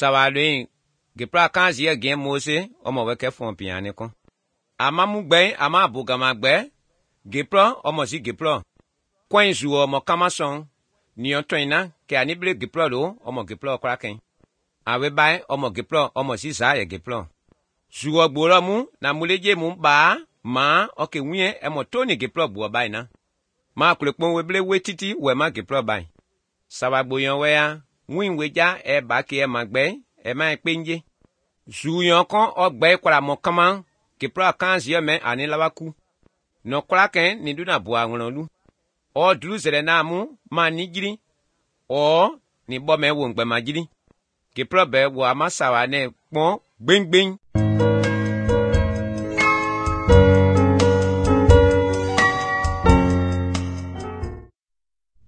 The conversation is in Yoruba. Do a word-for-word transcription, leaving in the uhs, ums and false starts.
Sawaluin, Gipra kanzi ya gen Mose, omo weke fon piane kon. Ama mugbe, ama bugamagbe, Gipra, omo si Gipra. Kwen zu omo kamason, niyon toina, ke anible Gipra lo, omo Gipra kraken. Awe bay, omo Gipra, omo si zaye Gipra. Zu ogbora mu, na muleje mu ba, ma, oke wye, emo toni Gipra buwa bay na. Ma kulekpon weble wetiti, we ma Gipra bay. Sawaboyon wea, win weja e baki e magbe, e ma e penje. Zu yon kon ogbe kwa mo kama, Gipra kanzi yo men anilawaku. No kraken ni duna buwa ngololu. O dru zere na mu, ma ni jiri. O ni bome wongbe ma jiri. Gipra be wo ama sawa ne pon, bing bing.